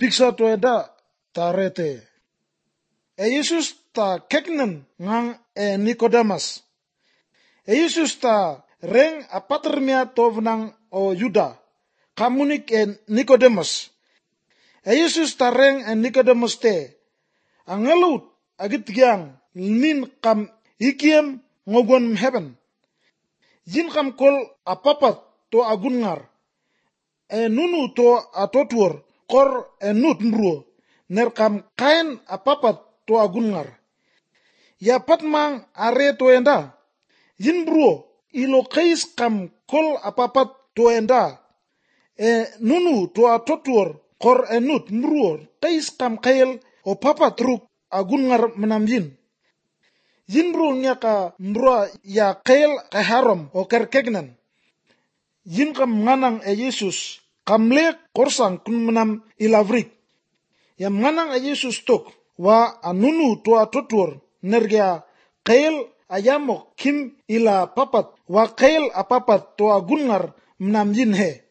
piksa to eda tarete. Jesus ta keknen ngang Nicodemus. Jesus ta reng apatermia tovnang o Yuda. Kamunik Nicodemus. Jesus ta reng Nicodemus te. Angelut agit gyang nin kam ikiem ngogon heaven. Jin kam kol apapat to agun ngar. Nunu to atotur kor nut mruo. Ner kam kain apapat to agun ngar. Ya patmang are to enda. Jin bro ilo kais kam kol apapat to enda. Nunu to atotur kor nut mruo. Kais kam kail o papat ruk agun ngar menamjin. Jin bro nya ka mroa ya kail kaharom o kerkegnan. Jin kam nganang Jesus kam lek korsang kun menam ilavrik. Ya nganang Jesus tok wa anunu to atotur nergia kail ayamok kim ila papat wa kail apapat to agungar menamjin he.